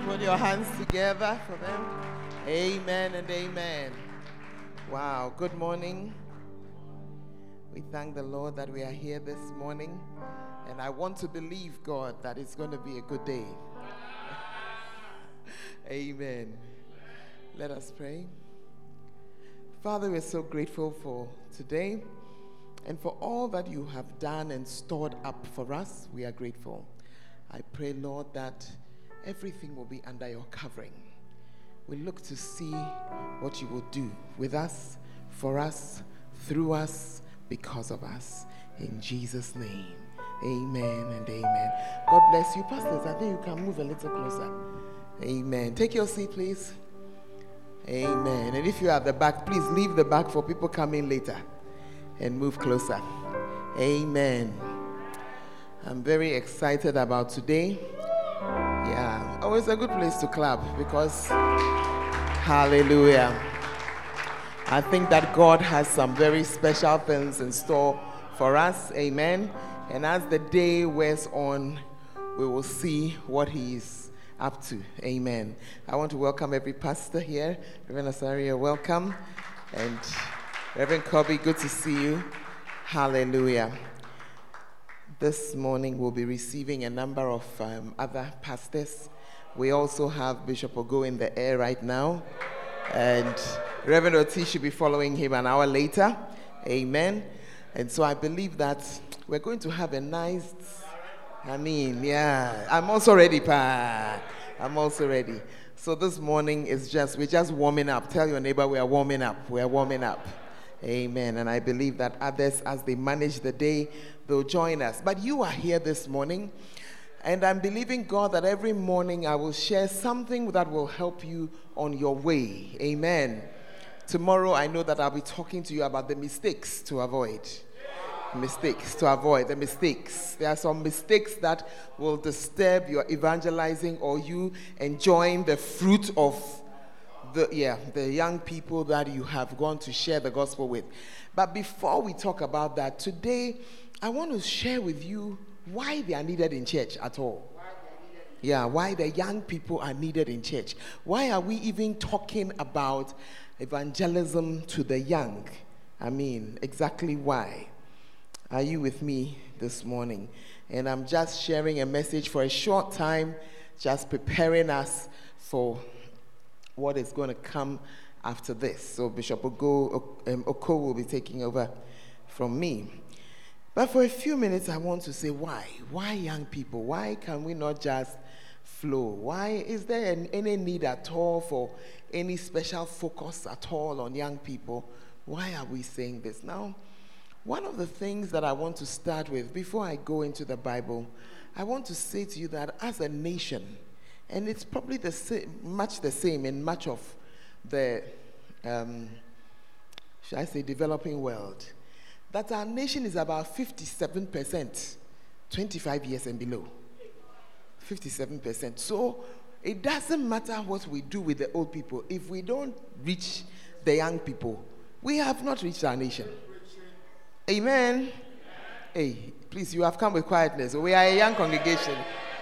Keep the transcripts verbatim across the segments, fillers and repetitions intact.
Put your hands together for them. Amen and amen. Wow, good morning. We thank the Lord that we are here this morning. And I want to believe, God, that it's going to be a good day. Amen. Let us pray. Father, we're so grateful for today and for all that you have done and stored up for us. We are grateful. I pray, Lord, that everything will be under your covering. We look to see what you will do with us, for us, through us, because of us. In Jesus' name, amen and amen. God bless you. Pastors, I think you can move a little closer. Amen. Take your seat, please. Amen. And if you're at the back, please leave the back for people coming later and move closer. Amen. I'm very excited about today. Yeah. Oh, it's a good place to clap because, hallelujah. I think that God has some very special things in store for us. Amen. And as the day wears on, we will see what He's up to. Amen. I want to welcome every pastor here. Reverend Asaria, welcome. And Reverend Kobe, good to see you. Hallelujah. This morning we'll be receiving a number of um, other pastors. We also have Bishop Ogo in the air right now. And Reverend Oti should be following him an hour later. Amen. And so I believe that we're going to have a nice, I mean, yeah. I'm also ready, pa. I'm also ready. So this morning is just, we're just warming up. Tell your neighbor we are warming up. We are warming up. Amen. And I believe that others, as they manage the day, they'll join us. But you are here this morning, and I'm believing God that every morning I will share something that will help you on your way. Amen. Tomorrow I know that I'll be talking to you about the mistakes to avoid. Mistakes to avoid, the mistakes. There are some mistakes that will disturb your evangelizing or you enjoying the fruit of the yeah the young people that you have gone to share the gospel with. But before we talk about that, today I want to share with you why they are needed in church at all. Yeah, why the young people are needed in church. Why are we even talking about evangelism to the young? I mean, exactly why? Are you with me this morning? And I'm just sharing a message for a short time, just preparing us for what is going to come after this. So Bishop Ogo, um, Oko will be taking over from me. But for a few minutes, I want to say why? Why young people? Why can we not just flow? Why is there an, any need at all for any special focus at all on young people? Why are we saying this? Now, one of the things that I want to start with, before I go into the Bible, I want to say to you that as a nation, and it's probably the same, much the same in much of the, um, should I say, developing world, that our nation is about fifty-seven percent twenty-five years and below. fifty-seven percent. So it doesn't matter what we do with the old people. If we don't reach the young people, we have not reached our nation. Amen. Hey, please, you have come with quietness. We are a young congregation.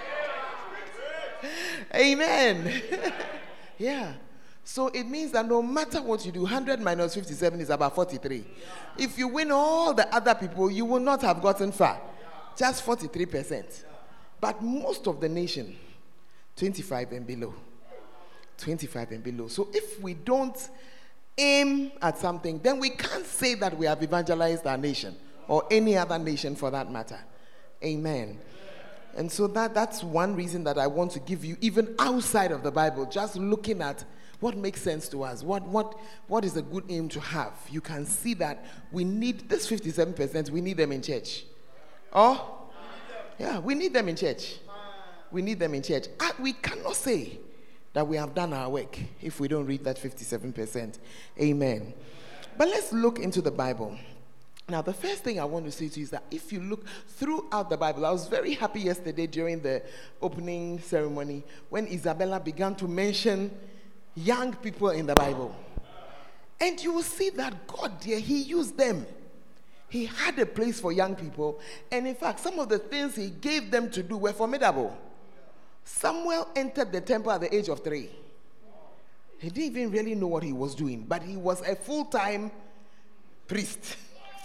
Amen. Yeah. So it means that no matter what you do, one hundred minus fifty-seven is about forty-three. If you win all the other people, you will not have gotten far. Just forty-three percent. But most of the nation, twenty-five and below. twenty-five and below. So if we don't aim at something, then we can't say that we have evangelized our nation or any other nation for that matter. Amen. And so that, that's one reason that I want to give you, even outside of the Bible, just looking at what makes sense to us, what what what is a good aim to have. You can see that we need this fifty-seven percent, we need them in church. Oh, yeah, we need them in church. We need them in church. We cannot say that we have done our work if we don't read that fifty-seven percent. Amen. But let's look into the Bible. Now, the first thing I want to say to you is that if you look throughout the Bible, I was very happy yesterday during the opening ceremony when Isabella began to mention young people in the Bible. And you will see that God, dear, He used them. He had a place for young people. And in fact, some of the things He gave them to do were formidable. Samuel entered the temple at the age of three. He didn't even really know what he was doing, but he was a full-time priest.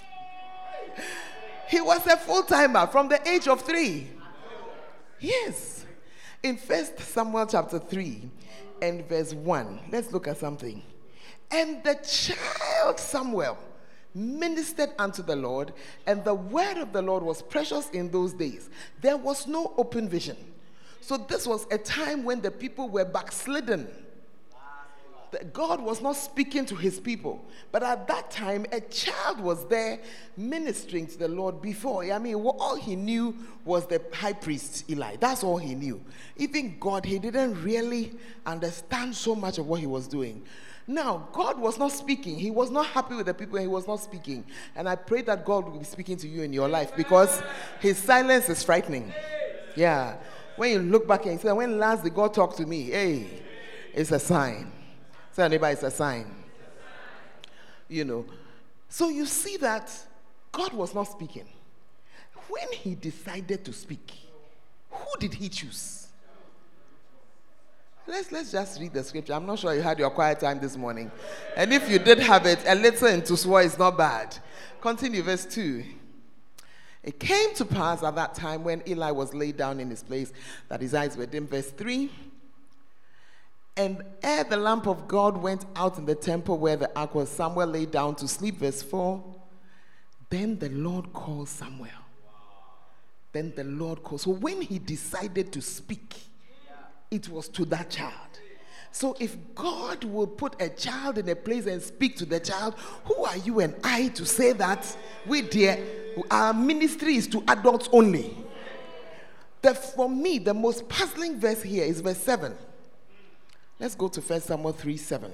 He was a full-timer from the age of three. Yes. In First Samuel chapter three and verse one, let's look at something. And the child Samuel ministered unto the Lord, and the word of the Lord was precious in those days. There was no open vision. So this was a time when the people were backslidden. God was not speaking to his people. But at that time, a child was there ministering to the Lord before. I mean, all he knew was the high priest, Eli. That's all he knew. Even God, he didn't really understand so much of what he was doing. Now, God was not speaking. He was not happy with the people, and he was not speaking. And I pray that God will be speaking to you in your life, because his silence is frightening. Yeah. When you look back and you say, when last did God talk to me? Hey, it's a sign. Tell anybody it's a sign. You know. So you see that God was not speaking. When he decided to speak, who did he choose? Let's, let's just read the scripture. I'm not sure you had your quiet time this morning. And if you did have it, a little into swore is not bad. Continue, verse two. It came to pass at that time when Eli was laid down in his place that his eyes were dim. Verse three. And ere the lamp of God went out in the temple where the ark was, Samuel lay down to sleep. Verse four. Then the Lord called Samuel. Then the Lord called. So when he decided to speak, it was to that child. So if God will put a child in a place and speak to the child, who are you and I to say that we dear, our ministry is to adults only? The, for me, the most puzzling verse here is verse seven. Let's go to First Samuel three seven.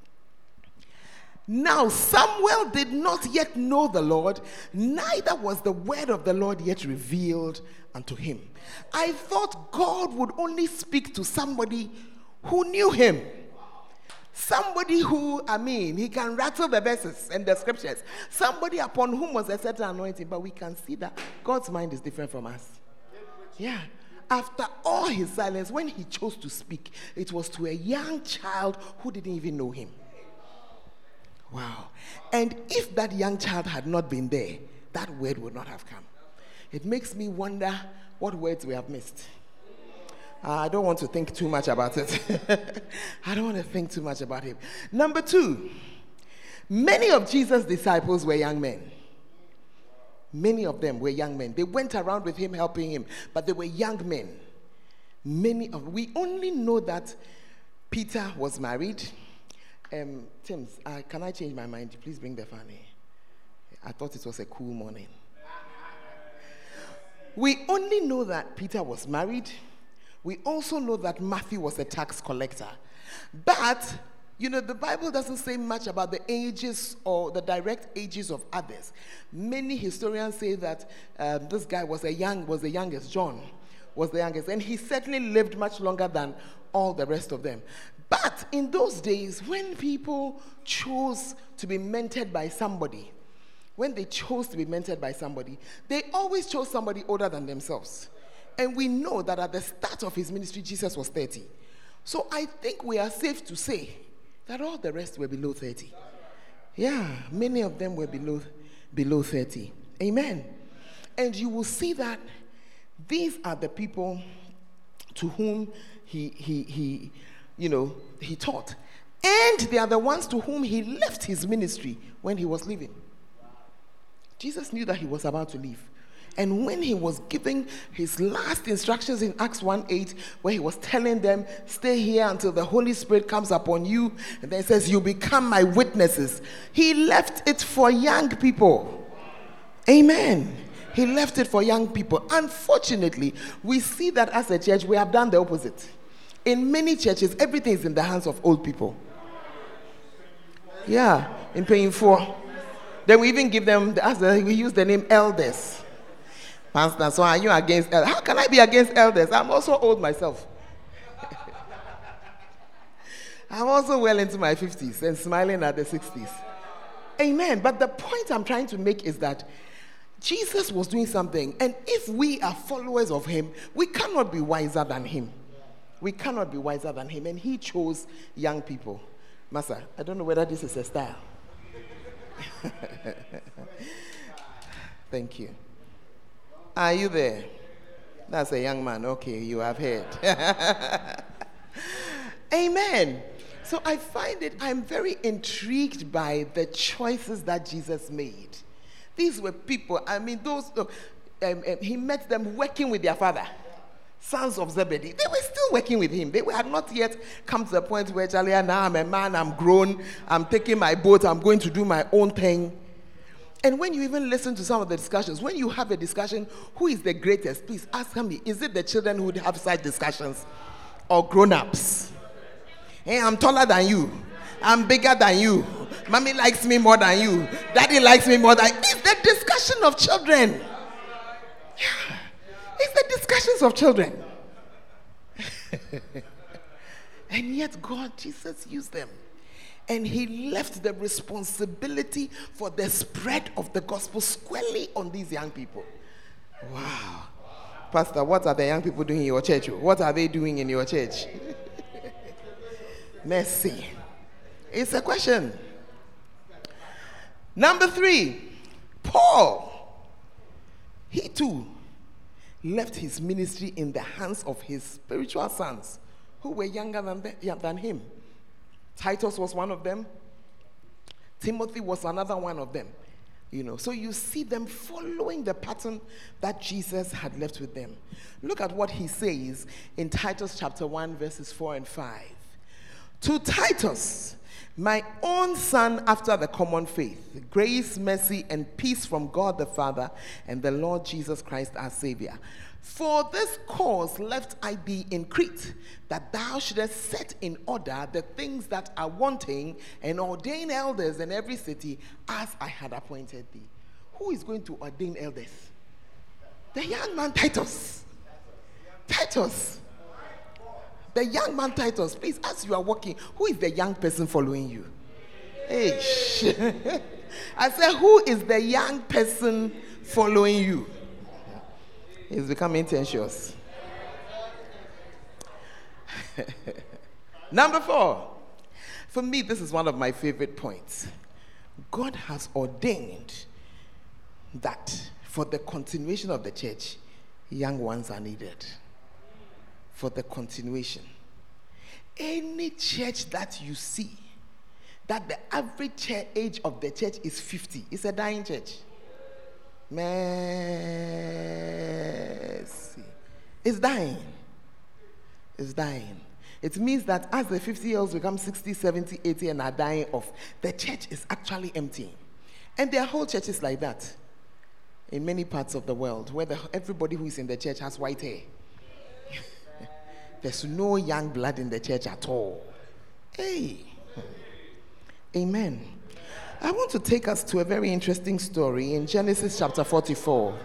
Now Samuel did not yet know the Lord, neither was the word of the Lord yet revealed unto him. I thought God would only speak to somebody who knew him. Somebody who, I mean, he can rattle the verses and the scriptures. Somebody upon whom was a certain anointing, but we can see that God's mind is different from us. Yeah. After all his silence, when he chose to speak, it was to a young child who didn't even know him. Wow. And if that young child had not been there, that word would not have come. It makes me wonder what words we have missed. Uh, I don't want to think too much about it. I don't want to think too much about it. Number two, many of Jesus' disciples were young men. Many of them were young men. They went around with him, helping him, but they were young men. Many of we only know that Peter was married. Um, Tim, uh, can I change my mind? Please bring the fan here. I thought it was a cool morning. We only know that Peter was married. We also know that Matthew was a tax collector. But you know, the Bible doesn't say much about the ages or the direct ages of others. Many historians say that um, this guy was a young, was the youngest. John was the youngest, and he certainly lived much longer than all the rest of them. But in those days, when people chose to be mentored by somebody, when they chose to be mentored by somebody, they always chose somebody older than themselves. And we know that at the start of his ministry, Jesus was thirty. So I think we are safe to say that all the rest were below thirty. Yeah, many of them were below, below thirty. Amen. And you will see that these are the people to whom he, he, he, you know, he taught. And they are the ones to whom he left his ministry when he was leaving. Jesus knew that he was about to leave. And when he was giving his last instructions in Acts one eight, where he was telling them, stay here until the Holy Spirit comes upon you, and then it says, you become my witnesses. He left it for young people. Amen. He left it for young people. Unfortunately, we see that as a church, we have done the opposite. In many churches, everything is in the hands of old people. Yeah, in paying for. Then we even give them, as we use the name elders. Pastor, so are you against elders? How can I be against elders? I'm also old myself. I'm also well into my fifties and smiling at the sixties. Amen. But the point I'm trying to make is that Jesus was doing something, and if we are followers of him, we cannot be wiser than him. We cannot be wiser than him. And he chose young people. Massa, I don't know whether this is a style. Thank you. Are you there? That's a young man. Okay, you have heard. Amen. So I find it, I'm very intrigued by the choices that Jesus made. These were people, I mean, those, um, um, he met them working with their father. Sons of Zebedee, they were still working with him. They had not yet come to the point where, Charlie, now I'm a man, I'm grown, I'm taking my boat, I'm going to do my own thing. And when you even listen to some of the discussions, when you have a discussion, who is the greatest? Please ask me, is it the children who would have such discussions or grown-ups? Hey, I'm taller than you. I'm bigger than you. Mommy likes me more than you. Daddy likes me more than you. It's the discussion of children. Yeah. It's the discussions of children. And yet God, Jesus used them. And he left the responsibility for the spread of the gospel squarely on these young people. Wow. Pastor, what are the young people doing in your church? What are they doing in your church? Mercy. It's a question. Number three, Paul. He too left his ministry in the hands of his spiritual sons who were younger than, the, than him. Titus was one of them. Timothy was another one of them. You know, so you see them following the pattern that Jesus had left with them. Look at what he says in Titus chapter one, verses four and five. To Titus, my own son after the common faith, grace, mercy, and peace from God the Father and the Lord Jesus Christ our Savior. For this cause left I thee in Crete, that thou shouldest set in order the things that are wanting, and ordain elders in every city as I had appointed thee. Who is going to ordain elders? The young man Titus. Titus. The young man Titus. Please, as you are walking, who is the young person following you? Hey, I said, who is the young person following you? He's becoming tensious. Number four. For me, this is one of my favorite points. God has ordained that for the continuation of the church, young ones are needed. For the continuation. Any church that you see, that the average age of the church is fifty, it's a dying church. Mercy. It's dying. It's dying. It means that as the fifty-year-olds become sixty, seventy, eighty and are dying off, the church is actually empty. And there are whole churches like that in many parts of the world where the, everybody who is in the church has white hair. There's no young blood in the church at all. Hey. Amen. I want to take us to a very interesting story in Genesis chapter forty-four.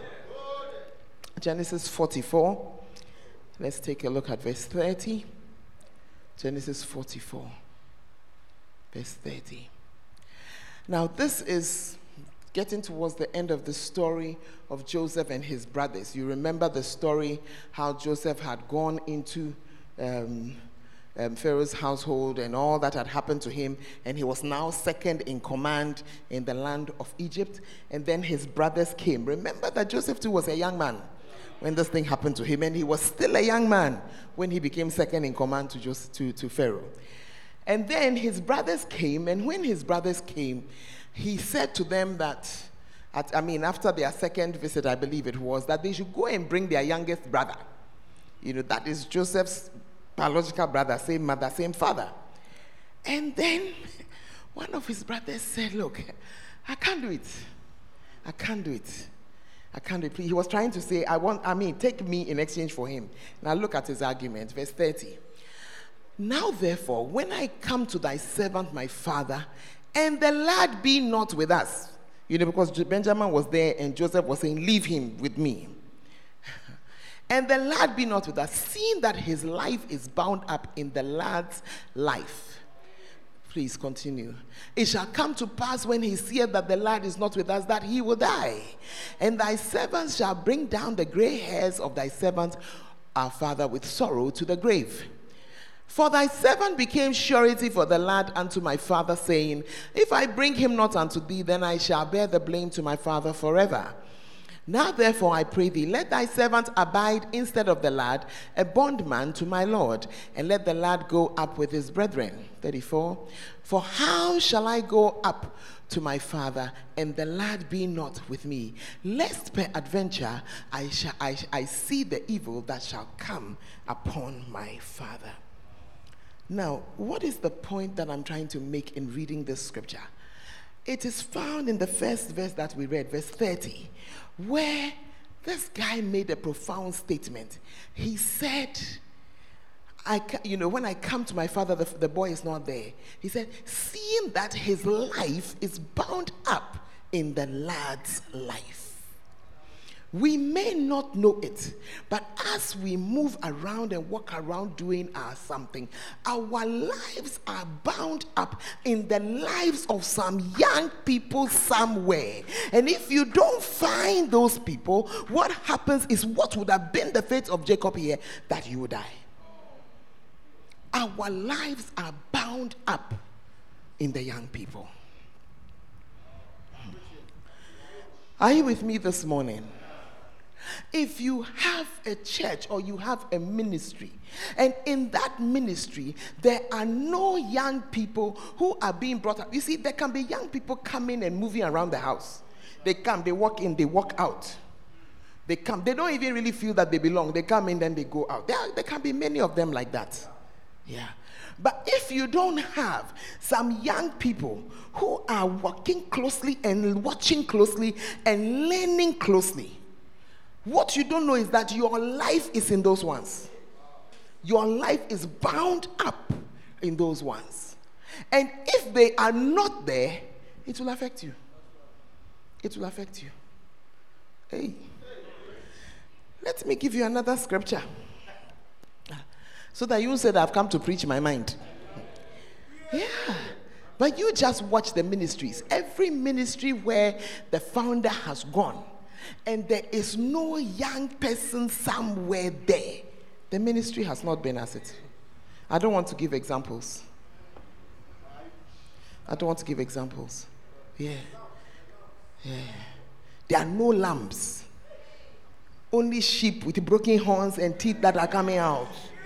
Genesis forty-four. Let's take a look at verse thirty. Genesis forty-four, verse thirty. Now, this is getting towards the end of the story of Joseph and his brothers. You remember the story how Joseph had gone into um, um, Pharaoh's household and all that had happened to him, and he was now second in command in the land of Egypt. And then his brothers came. Remember that Joseph too was a young man when this thing happened to him, and he was still a young man when he became second in command to, Joseph, to, to Pharaoh. And then his brothers came, and when his brothers came, he said to them that, at, I mean, after their second visit, I believe it was, that they should go and bring their youngest brother. You know, that is Joseph's biological brother, same mother, same father. And then one of his brothers said, look, I can't do it. I can't do it. I can't do it. He was trying to say, I want, I mean, take me in exchange for him. Now look at his argument, verse thirty. Now therefore, when I come to thy servant, my father, and the lad be not with us. You know, because Benjamin was there and Joseph was saying, leave him with me. And the lad be not with us, seeing that his life is bound up in the lad's life. Please continue. It shall come to pass when he seeth that the lad is not with us, that he will die. And thy servants shall bring down the gray hairs of thy servant, our father, with sorrow to the grave. For thy servant became surety for the lad unto my father, saying, if I bring him not unto thee, then I shall bear the blame to my father forever. Now therefore I pray thee, let thy servant abide instead of the lad, a bondman to my lord, and let the lad go up with his brethren. thirty-four. For how shall I go up to my father, and the lad be not with me, lest peradventure I shall I, I see the evil that shall come upon my father. Now, what is the point that I'm trying to make in reading this scripture? It is found in the first verse that we read, verse thirty, where this guy made a profound statement. He said, I, you know, when I come to my father, the, the boy is not there. He said, seeing that his life is bound up in the lad's life. We may not know it, but as we move around and walk around doing our something, our lives are bound up in the lives of some young people somewhere. And if you don't find those people, what happens is what would have been the fate of Jacob here, that you would die. Our lives are bound up in the young people. Are you with me this morning? If you have a church or you have a ministry, and in that ministry there are no young people who are being brought up. You see, there can be young people coming and moving around the house. They come, they walk in, they walk out. They come, they don't even really feel that they belong. They come in, then they go out. There, are, there can be many of them like that. Yeah. But if you don't have some young people who are working closely and watching closely and learning closely, what you don't know is that your life is in those ones. Your life is bound up in those ones. And if they are not there, it will affect you. It will affect you. Hey. Let me give you another scripture, so that you say that I've come to preach my mind. Yeah. But you just watch the ministries. Every ministry where the founder has gone, and there is no young person somewhere there, the ministry has not been as it. I don't want to give examples. I don't want to give examples. Yeah. Yeah. There are no lambs. Only sheep with broken horns and teeth that are coming out.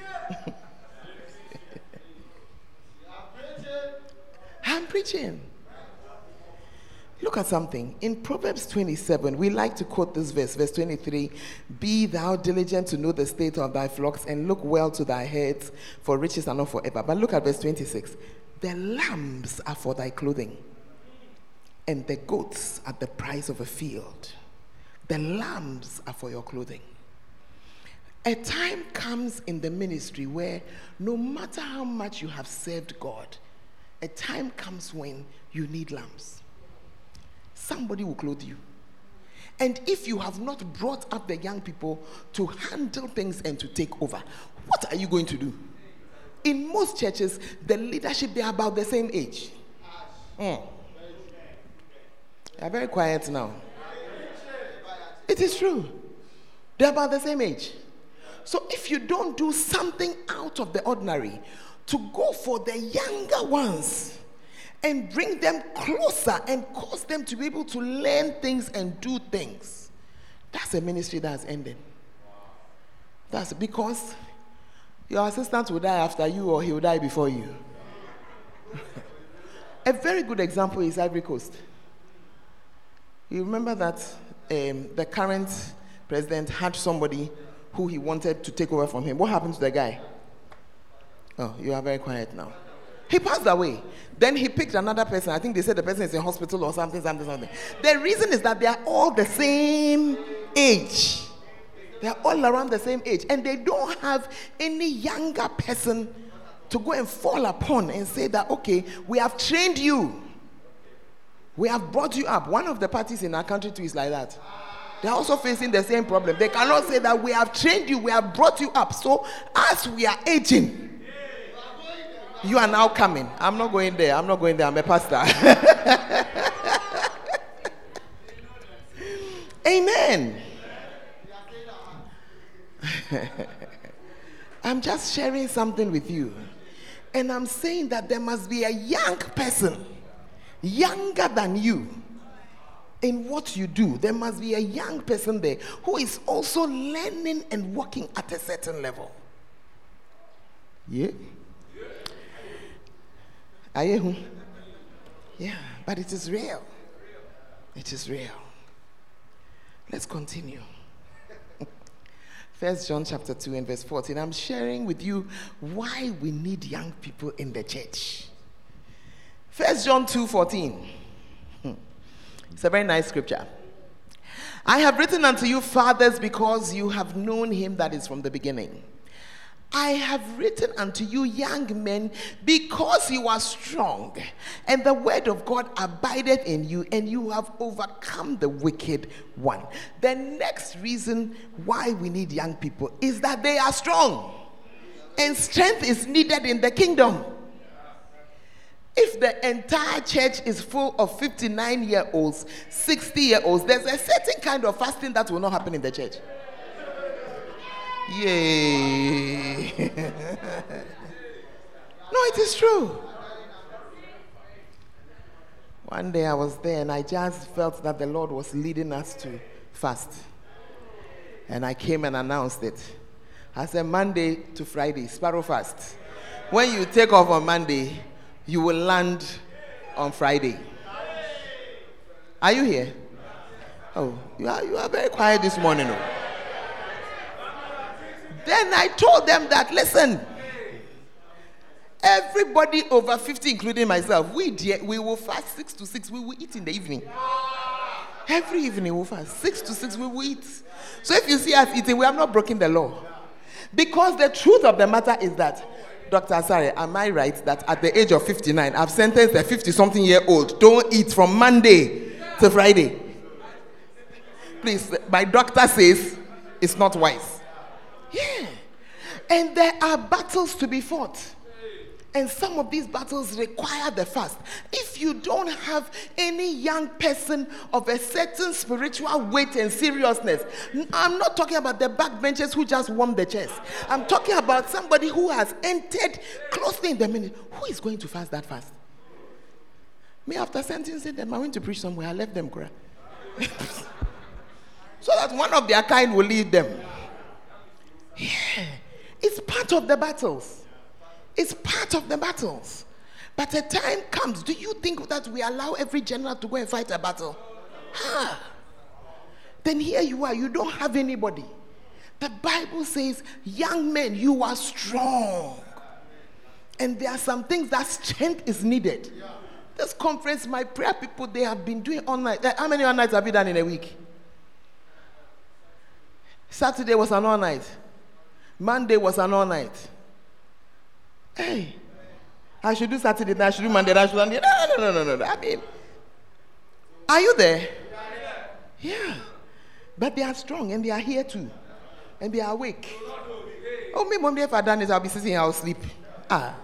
I'm preaching. Look at something. In Proverbs twenty-seven, we like to quote this verse, verse twenty-three. Be thou diligent to know the state of thy flocks, and look well to thy herds, for riches are not forever. But look at verse twenty-six. The lambs are for thy clothing, and the goats are the price of a field. The lambs are for your clothing. A time comes in the ministry where no matter how much you have served God, a time comes when you need lambs. Somebody will clothe you. And if you have not brought up the young people to handle things and to take over, what are you going to do? In most churches, the leadership, they are about the same age. Mm. They are very quiet now. It is true. They're about the same age. So if you don't do something out of the ordinary to go for the younger ones and bring them closer and cause them to be able to learn things and do things, that's a ministry that's ending. That's because your assistant will die after you, or he will die before you. A very good example is Ivory Coast. You remember that um, the current president had somebody who he wanted to take over from him. What happened to the guy? Oh, you are very quiet now. He passed away. Then he picked another person. I think they said the person is in hospital or something, something, something. The reason is that they are all the same age. They are all around the same age. And they don't have any younger person to go and fall upon and say that, okay, we have trained you. We have brought you up. One of the parties in our country too is like that. They are also facing the same problem. They cannot say that we have trained you, we have brought you up. So as we are aging, you are now coming. I'm not going there. I'm not going there. I'm a pastor. Amen. I'm just sharing something with you. And I'm saying that there must be a young person, younger than you, in what you do. There must be a young person there who is also learning and working at a certain level. Yeah? Are you? Yeah, but it is real. It is real. Let's continue. First John chapter two and verse fourteen. I'm sharing with you why we need young people in the church. First John two fourteen. It's a very nice scripture. I have written unto you, fathers, because you have known him that is from the beginning. I have written unto you, young men, because you are strong, and the word of God abideth in you, and you have overcome the wicked one. The next reason why we need young people is that they are strong, and strength is needed in the kingdom. If the entire church is full of fifty-nine-year-olds, sixty-year-olds, there's a certain kind of fasting that will not happen in the church. Yay. No, it is true. One day I was there and I just felt that the Lord was leading us to fast. And I came and announced it. I said Monday to Friday, sparrow fast. When you take off on Monday, you will land on Friday. Are you here? Oh, you are, you are very quiet this morning. Oh. Then I told them that, listen, everybody over fifty, including myself, we dear, we will fast six to six. We will eat in the evening. Every evening we'll fast. Six to six we will eat. So if you see us eating, we have not broken the law. Because the truth of the matter is that, Doctor Asare, am I right that at the age of fifty-nine, I've sentenced a fifty-something-year-old, don't eat from Monday to Friday? Please, my doctor says it's not wise. Yeah. And there are battles to be fought. And some of these battles require the fast. If you don't have any young person of a certain spiritual weight and seriousness, I'm not talking about the backbenchers who just warm the chest. I'm talking about somebody who has entered closely in the minute. Who is going to fast that fast? Me, after sentencing them, I went to preach somewhere. I left them cry. So that one of their kind will lead them. Yeah. It's part of the battles. It's part of the battles. But a time comes, do you think that we allow every general to go and fight a battle? Huh. Then here you are, you don't have anybody. The Bible says, young men, you are strong. And there are some things that strength is needed. This conference, my prayer people, they have been doing all night. How many all nights have you done in a week? Saturday was an all night. Monday was an all night. Hey, I should do Saturday, I should do Monday, I should do... No, no, no, no, no, no. I mean, are you there? Yeah. But they are strong and they are here too. And they are awake. Oh, me, Monday, if I've done it, I'll be sitting here, I'll sleep. Ah.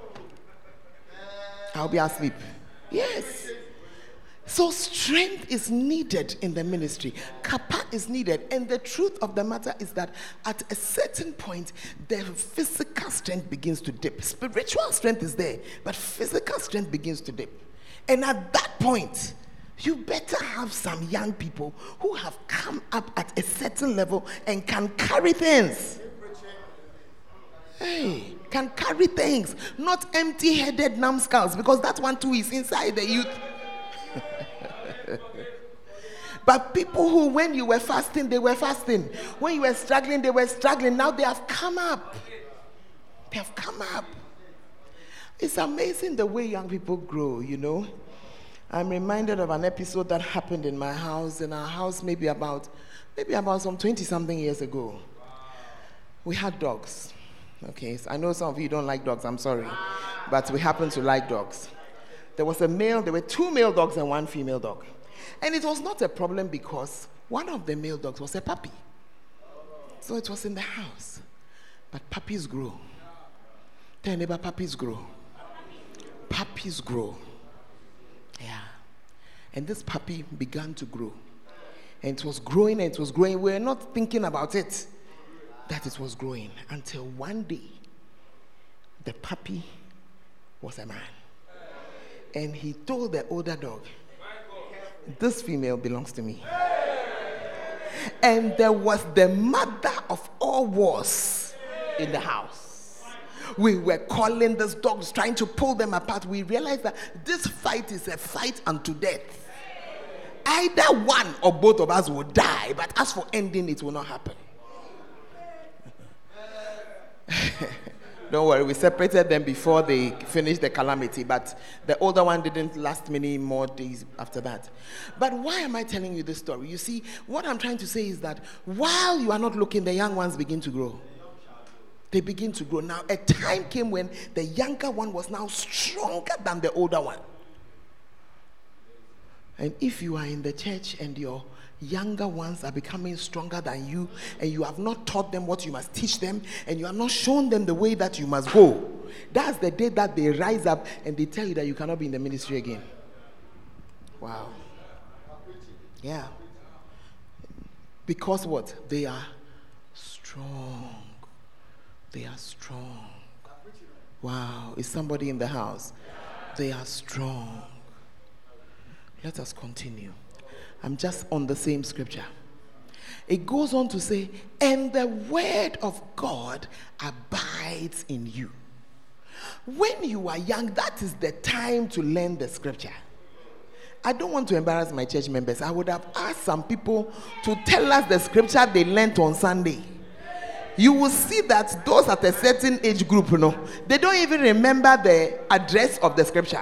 I'll be asleep. Yes. So strength is needed in the ministry. Kappa is needed. And the truth of the matter is that at a certain point, the physical strength begins to dip. Spiritual strength is there, but physical strength begins to dip. And at that point, you better have some young people who have come up at a certain level and can carry things. Hey, can carry things. Not empty-headed numbskulls, because that one too is inside the youth. But people who, when you were fasting, they were fasting. When you were struggling, they were struggling. Now they have come up. They have come up. It's amazing the way young people grow, you know. I'm reminded of an episode that happened in my house, in our house maybe about, maybe about some twenty-something years ago. We had dogs. Okay, so I know some of you don't like dogs, I'm sorry. But we happen to like dogs. There was a male, there were two male dogs and one female dog. And it was not a problem because one of the male dogs was a puppy. So it was in the house. But puppies grow. Tell your neighbor, puppies grow. Puppies grow. Yeah. And this puppy began to grow. And it was growing and it was growing. We were not thinking about it, that it was growing. Until one day, the puppy was a man. And he told the older dog, this female belongs to me. And there was the mother of all wars in the house. We were calling these dogs, trying to pull them apart. We realized that this fight is a fight unto death. Either one or both of us will die, but as for ending, it will not happen. Don't worry, we separated them before they finished the calamity, but the older one didn't last many more days after that. But why am I telling you this story? You see, what I'm trying to say is that while you are not looking, the young ones begin to grow. They begin to grow. Now, a time came when the younger one was now stronger than the older one. And if you are in the church and your younger ones are becoming stronger than you, and you have not taught them what you must teach them, and you have not shown them the way that you must go, that's the day that they rise up and they tell you that you cannot be in the ministry again. Wow. Yeah. Because what? They are strong. They are strong. Wow. Is somebody in the house? They are strong. Let us continue. I'm just on the same scripture. It goes on to say, and the word of God abides in you. When you are young, that is the time to learn the scripture. I don't want to embarrass my church members. I would have asked some people to tell us the scripture they learned on Sunday. You will see that those at a certain age group, you know, they don't even remember the address of the scripture.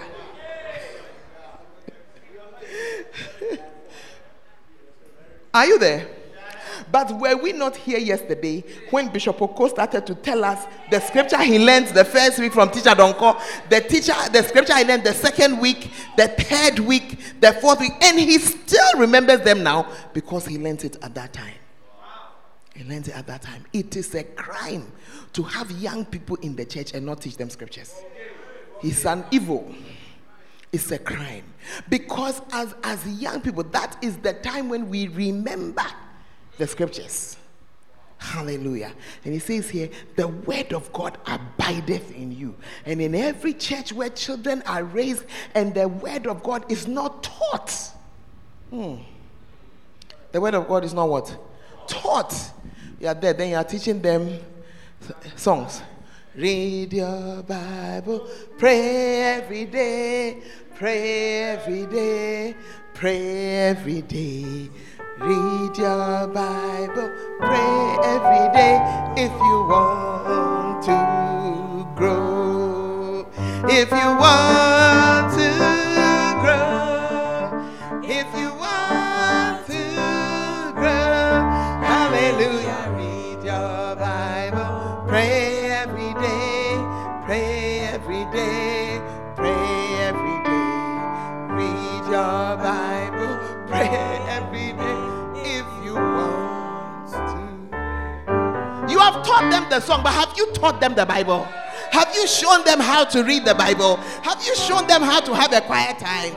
Are you there? But were we not here yesterday when Bishop Oko started to tell us the scripture he learned the first week from Teacher Donko, the teacher, the scripture he learned the second week, the third week, the fourth week, and he still remembers them now because he learned it at that time. He learned it at that time. It is a crime to have young people in the church and not teach them scriptures. It's an evil. It's a crime. Because as, as young people, that is the time when we remember the scriptures. Hallelujah. And he says here, the word of God abideth in you. And in every church where children are raised and the word of God is not taught. Hmm. The word of God is not what? Taught. You are there, then you are teaching them songs. Read your Bible, pray every day, pray every day, pray every day. Read your Bible, pray every day if you want to grow. If you want to grow, if you want to grow, hallelujah. Read your Bible, pray. Pray every day, pray every day. Read your Bible, pray every day if you want to. You have taught them the song, but have you taught them the Bible? Have you shown them how to read the Bible? Have you shown them how to have a quiet time?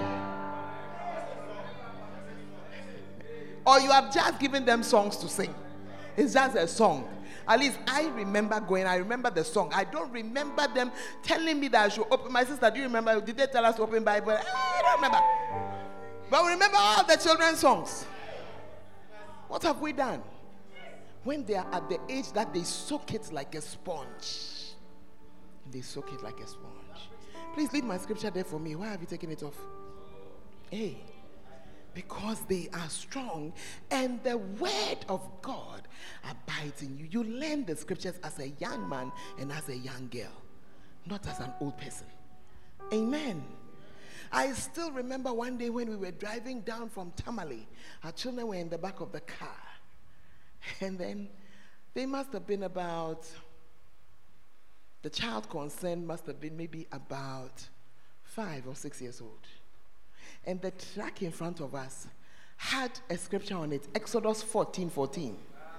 Or you have just given them songs to sing? It's just a song. At least I remember going, I remember the song. I don't remember them telling me that I should open. My sister, do you remember? Did they tell us to open Bible? I don't remember. But we remember all the children's songs. What have we done? When they are at the age that they soak it like a sponge. They soak it like a sponge. Please leave my scripture there for me. Why have you taken it off? Hey. Because they are strong and the word of God abides in you. You learn the scriptures as a young man and as a young girl, not as an old person. Amen. I still remember one day when we were driving down from Tamale. Our children were in the back of the car. And then they must have been about, the child concerned must have been maybe about five or six years old. And the track in front of us had a scripture on it, Exodus fourteen fourteen.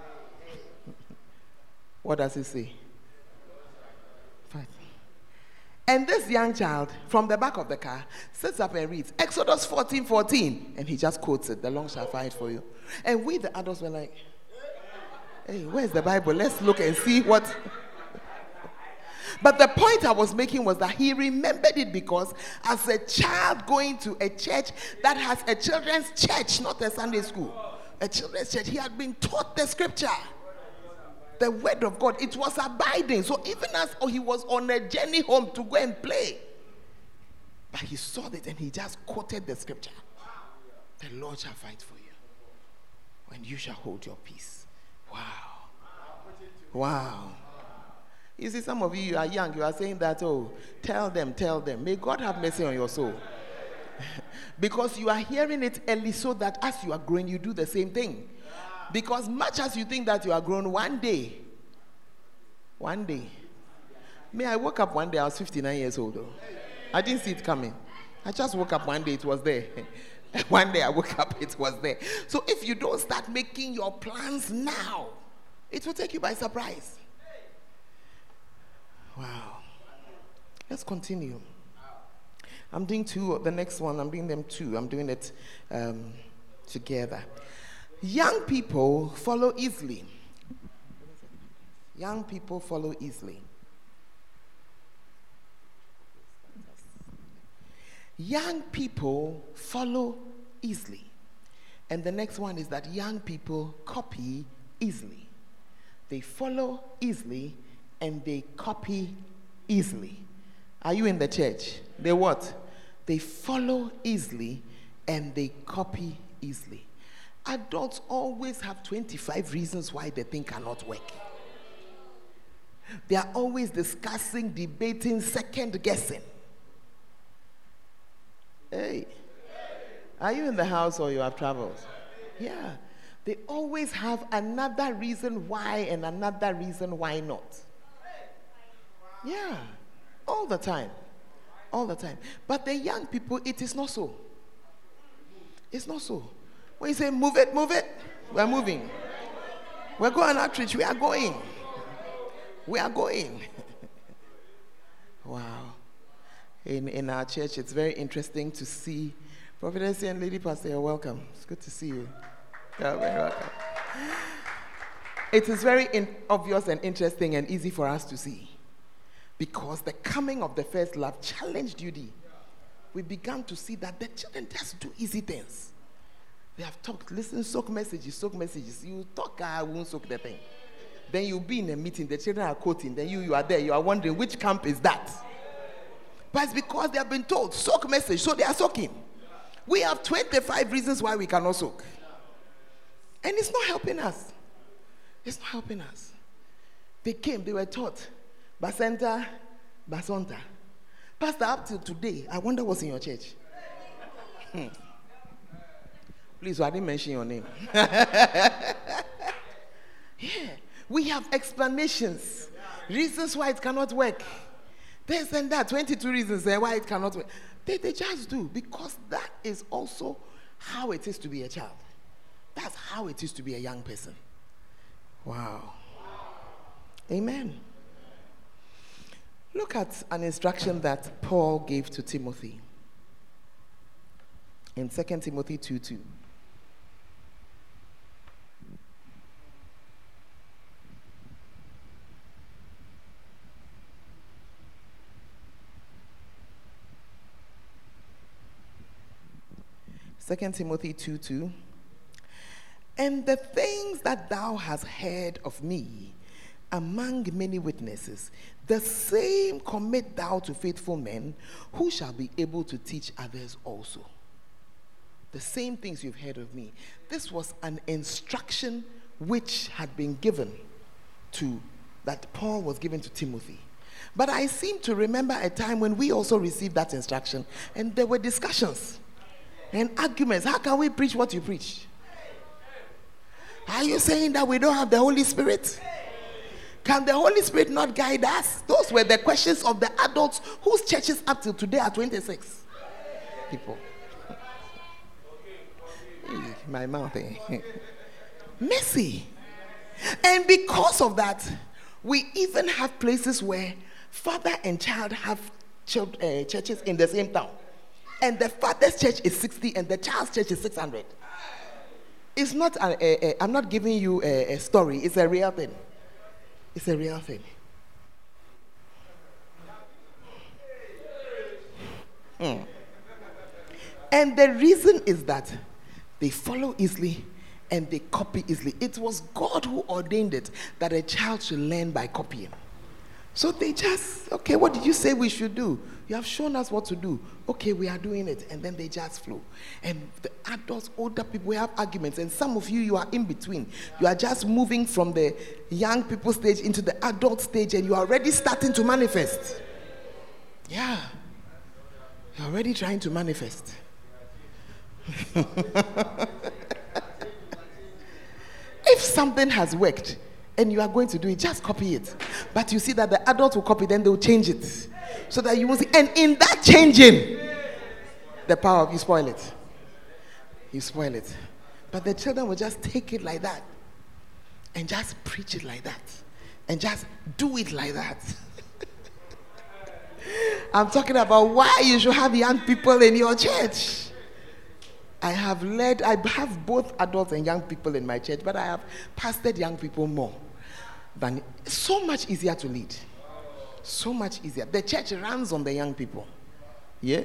What does it say? Five. And this young child from the back of the car sits up and reads Exodus fourteen fourteen, and he just quotes it, the long shall fight for you. And we, the adults, were like, hey, where's the Bible? Let's look and see what. But the point I was making was that he remembered it because as a child going to a church that has a children's church, not a Sunday school, a children's church, he had been taught the scripture, the word of God. It was abiding. So even as oh, he was on a journey home to go and play, but he saw it and he just quoted the scripture. The Lord shall fight for you, and you shall hold your peace. Wow. Wow. You see, some of you, you are young, you are saying that, oh, tell them, tell them. May God have mercy on your soul. Because you are hearing it early so that as you are growing, you do the same thing. Because much as you think that you are grown, one day, one day. Me, I woke up one day, I was fifty-nine years old. Though. I didn't see it coming. I just woke up one day, it was there. One day I woke up, it was there. So if you don't start making your plans now, it will take you by surprise. Wow. Let's continue. I'm doing two, the next one, I'm doing them two. I'm doing it um, together. Young people follow easily. Young people follow easily. Young people follow easily. And the next one is that young people copy easily. They follow easily and they copy easily. Are you in the church? They what? They follow easily and they copy easily. Adults always have twenty-five reasons why the thing cannot work. They are always discussing, debating, second guessing. Hey, are you in the house or you have traveled? Yeah. They always have another reason why and another reason why not. Yeah. All the time. All the time. But the young people, it is not so. It's not so. When you say move it, move it, we're moving. We're going outreach, we are going. We are going. Wow. In, in our church, it's very interesting to see. Prophetess and Lady Pastor, you're welcome. It's good to see you. You're very welcome. It is very in, obvious and interesting and easy for us to see. Because the coming of the first love challenged U D. We began to see that the children just do easy things. They have talked, listen, soak messages, soak messages. You talk, I won't soak the thing. Then you'll be in a meeting, the children are quoting, then you, you are there, you are wondering which camp is that. But it's because they have been told, soak message, so they are soaking. We have twenty-five reasons why we cannot soak. And it's not helping us. It's not helping us. They came, they were taught, Basenta, Basonta. Pastor, up till today, I wonder what's in your church. Hmm. Please, I didn't mention your name. Yeah. We have explanations, reasons why it cannot work. This and that, twenty-two reasons why it cannot work. They, they just do, because that is also how it is to be a child. That's how it is to be a young person. Wow. Amen. Look at an instruction that Paul gave to Timothy in Second Timothy two two. Second Timothy two two. And the things that thou hast heard of me among many witnesses, the same commit thou to faithful men who shall be able to teach others also. The same things you've heard of me. This was an instruction which had been given to, that Paul was given to Timothy. But I seem to remember a time when we also received that instruction and there were discussions and arguments. How can we preach what you preach? Are you saying that we don't have the Holy Spirit? Can the Holy Spirit not guide us? Those were the questions of the adults whose churches up till today are twenty-six people. My mouth, eh? Messy. And because of that, we even have places where father and child have child, uh, churches in the same town. And the father's church is sixty and the child's church is six hundred. It's not, a, a, a, I'm not giving you a, a story. It's a real thing. It's a real thing. Mm. And the reason is that they follow easily and they copy easily. It was God who ordained it that a child should learn by copying. So they just, okay, what did you say we should do? You have shown us what to do. Okay, we are doing it. And then they just flow. And the adults, older people, we have arguments. And some of you, you are in between. You are just moving from the young people stage into the adult stage, and you are already starting to manifest. Yeah. You're already trying to manifest. If something has worked, and you are going to do it, just copy it. But you see that the adults will copy, then they will change it. So that you will see. And in that changing, the power of you spoil it. You spoil it. But the children will just take it like that. And just preach it like that. And just do it like that. I'm talking about why you should have young people in your church. I have led, I have both adults and young people in my church, but I have pastored young people more. Than, so much easier to lead. So much easier. The church runs on the young people. Yeah?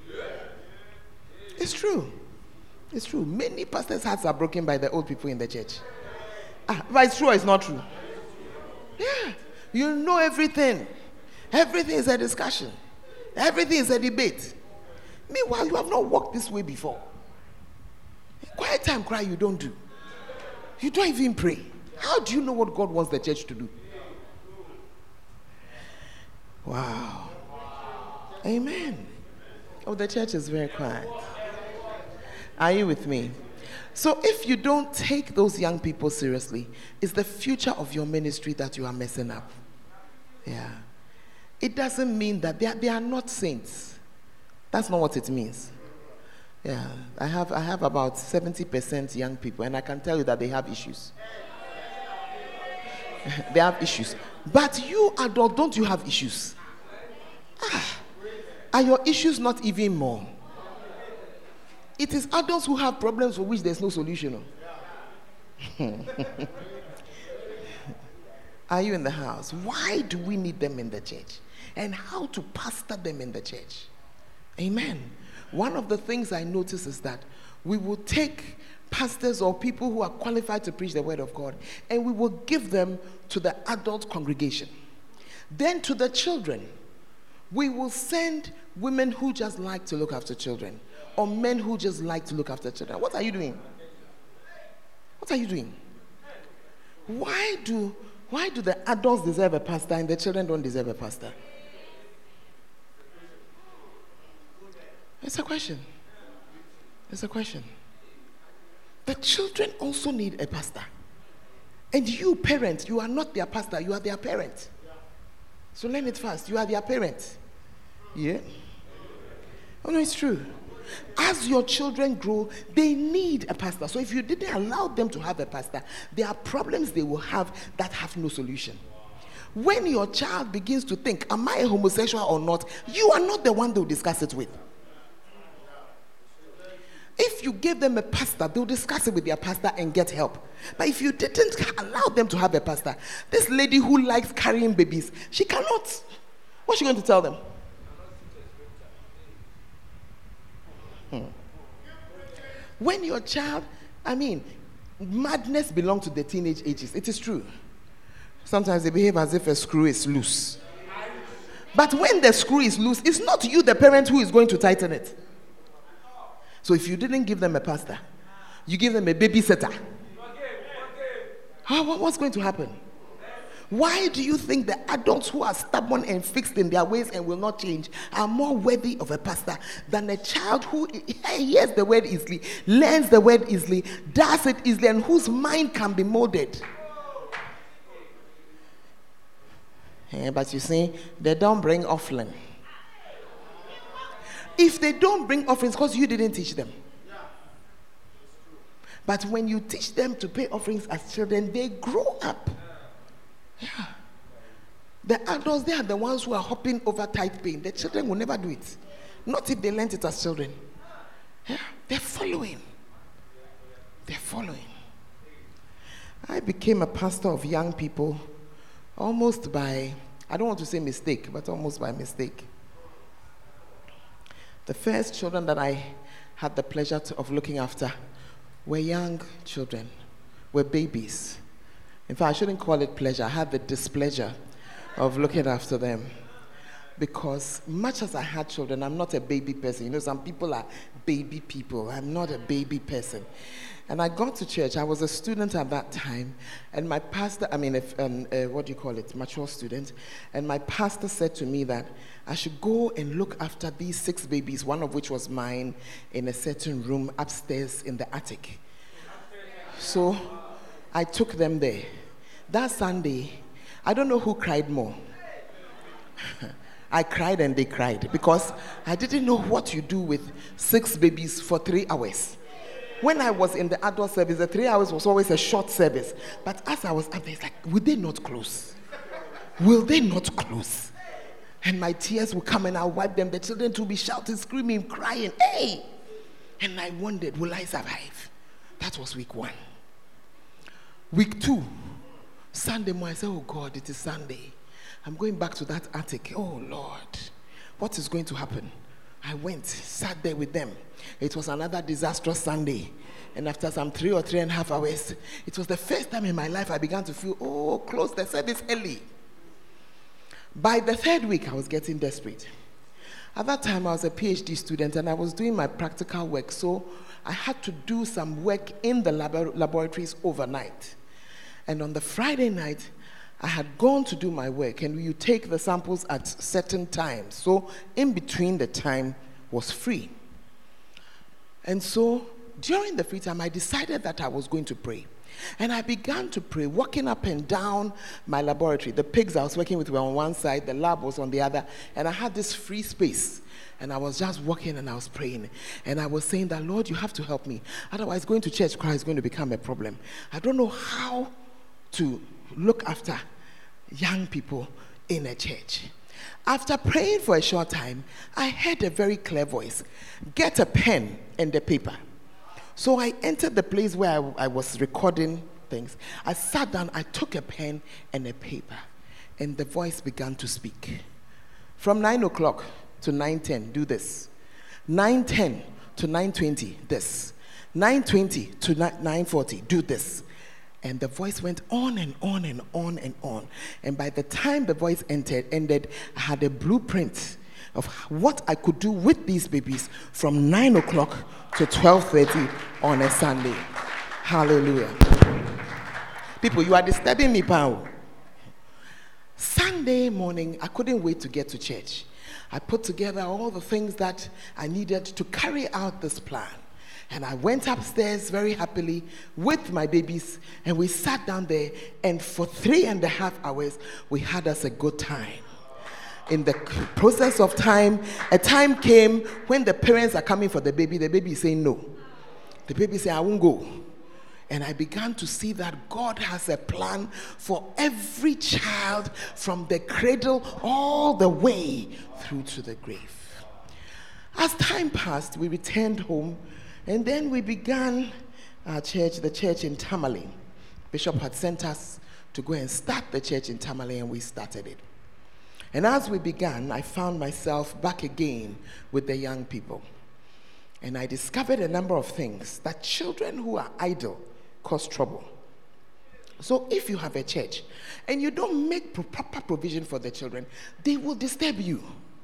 It's true. It's true. Many pastors' hearts are broken by the old people in the church. Ah, but it's true or it's not true? Yeah. You know everything. Everything is a discussion. Everything is a debate. Meanwhile, you have not walked this way before. Quiet time cry you don't do. You don't even pray. How do you know what God wants the church to do? Wow. Amen. Oh, the church is very quiet. Are you with me? So if you don't take those young people seriously, it's the future of your ministry that you are messing up. Yeah. It doesn't mean that they are, they are not saints. That's not what it means. Yeah. I have I have about seventy percent young people, and I can tell you that they have issues. They have issues. But you adult, don't you have issues? Ah, are your issues not even more? It is adults who have problems for which there's no solution. Are you in the house? Why do we need them in the church? And how to pastor them in the church? Amen. One of the things I notice is that we will take pastors or people who are qualified to preach the word of God, and we will give them to the adult congregation. Then to the children, we will send women who just like to look after children, or men who just like to look after children. What are you doing? What are you doing? Why do why do the adults deserve a pastor and the children don't deserve a pastor? It's a question. It's a question. The children also need a pastor. And you, parents, you are not their pastor, you are their parent. So learn it fast. You are their parent. Yeah? Oh, no, it's true. As your children grow, they need a pastor. So if you didn't allow them to have a pastor, there are problems they will have that have no solution. When your child begins to think, am I a homosexual or not, you are not the one they'll discuss it with. If you gave them a pastor, they'll discuss it with their pastor and get help. But if you didn't allow them to have a pastor, this lady who likes carrying babies, she cannot. What's she going to tell them? Hmm. When your child, I mean, madness belongs to the teenage ages. It is true. Sometimes they behave as if a screw is loose. But when the screw is loose, it's not you, the parent, who is going to tighten it. So if you didn't give them a pastor, you give them a babysitter. Oh, what's going to happen? Why do you think the adults who are stubborn and fixed in their ways and will not change are more worthy of a pastor than a child who hears the word easily, learns the word easily, does it easily, and whose mind can be molded? Yeah, but you see, they don't bring offering. If they don't bring offerings, because you didn't teach them. But when you teach them to pay offerings as children, they grow up. Yeah. The adults, they are the ones who are hopping over tithe paying. The children will never do it. Not if they learned it as children. Yeah. They're following. They're following. I became a pastor of young people almost by, I don't want to say mistake, but almost by mistake. The first children that I had the pleasure to, of looking after were young children, were babies. In fact, I shouldn't call it pleasure. I had the displeasure of looking after them. Because much as I had children, I'm not a baby person. You know, some people are baby people. I'm not a baby person. And I got to church. I was a student at that time. And my pastor, I mean, if, um, uh, what do you call it? Mature student. And my pastor said to me that I should go and look after these six babies, one of which was mine, in a certain room upstairs in the attic. So I took them there. That Sunday, I don't know who cried more. I cried and they cried because I didn't know what you do with six babies for three hours. When I was in the adult service, the three hours was always a short service. But as I was up there, it's like, will they not close? Will they not close? And my tears would come and I'll wipe them. The children would be shouting, screaming, crying, hey! And I wondered, will I survive? That was week one. Week two, Sunday morning, I said, oh God, it is Sunday. I'm going back to that attic. Oh, Lord, what is going to happen? I went, sat there with them. It was another disastrous Sunday. And after some three or three and a half hours, it was the first time in my life I began to feel, oh, close the service early. By the third week, I was getting desperate. At that time, I was a PhD student, and I was doing my practical work. So I had to do some work in the lab- laboratories overnight. And on the Friday night, I had gone to do my work, and you take the samples at certain times. So in between the time was free. And so during the free time, I decided that I was going to pray. And I began to pray, walking up and down my laboratory. The pigs I was working with were on one side, the lab was on the other, and I had this free space. And I was just walking and I was praying. And I was saying that, Lord, you have to help me. Otherwise, going to church Christ is going to become a problem. I don't know how to look after young people in a church. After praying for a short time, I heard a very clear voice, get a pen and a paper. So I entered the place where I, I was recording things. I sat down, I took a pen and a paper, and the voice began to speak. From nine o'clock to nine ten, do this. nine ten to nine twenty, this. nine twenty to nine forty, do this. And the voice went on and on and on and on. And by the time the voice entered, ended, I had a blueprint of what I could do with these babies from nine o'clock to twelve thirty on a Sunday. Hallelujah. People, you are disturbing me, Pao. Sunday morning, I couldn't wait to get to church. I put together all the things that I needed to carry out this plan. And I went upstairs very happily with my babies, and we sat down there, and for three and a half hours, we had us a good time. In the process of time, a time came when the parents are coming for the baby, the baby is saying no. The baby said, I won't go. And I began to see that God has a plan for every child from the cradle all the way through to the grave. As time passed, we returned home. And then we began our church, the church in Tamale. Bishop had sent us to go and start the church in Tamale, and we started it. And as we began, I found myself back again with the young people. And I discovered a number of things, that children who are idle cause trouble. So if you have a church and you don't make proper provision for the children, they will disturb you.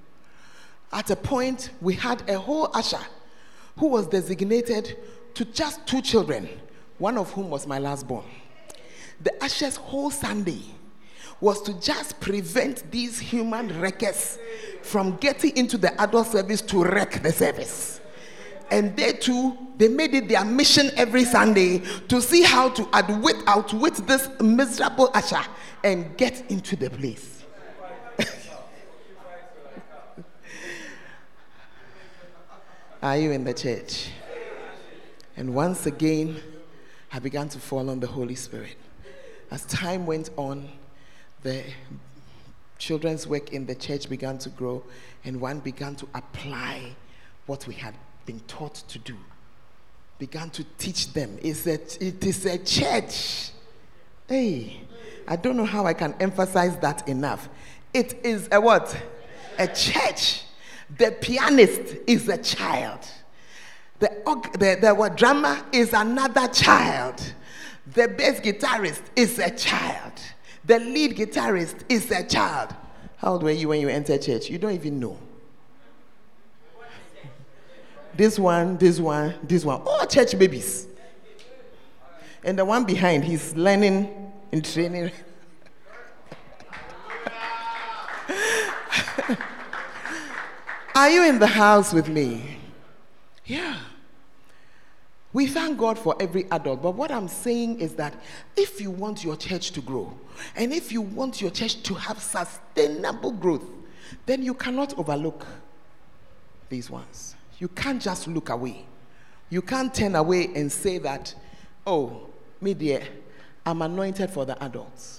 At a point, we had a whole usher who was designated to just two children, one of whom was my last born. The usher's whole Sunday was to just prevent these human wreckers from getting into the adult service to wreck the service. And they too, they made it their mission every Sunday to see how to outwit, outwit this miserable usher and get into the place. Are you in the church? And once again, I began to fall on the Holy Spirit. As time went on, the children's work in the church began to grow, and one began to apply what we had been taught to do. Began to teach them. It's a, it is a church. Hey, I don't know how I can emphasize that enough. It is a what? A church. The pianist is a child. The, the, the what, drummer is another child. The bass guitarist is a child. The lead guitarist is a child. How old were you when you entered church? You don't even know. This one, this one, this one. All church babies. And the one behind, he's learning and training. Are you in the house with me? Yeah. We thank God for every adult, but what I'm saying is that if you want your church to grow, and if you want your church to have sustainable growth, then you cannot overlook these ones. You can't just look away. You can't turn away and say that, oh, me dear, I'm anointed for the adults.